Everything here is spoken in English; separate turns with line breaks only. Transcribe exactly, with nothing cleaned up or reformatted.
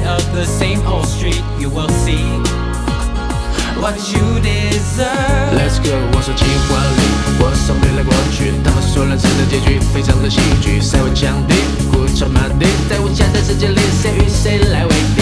of the same old street, you will see what you deserve.
Let's go， 我说情话里，我送未来过去，他们说人生的结局非常的戏剧，赛会降低，鼓唱马蹄，在无限的世界里，谁与谁来为敌？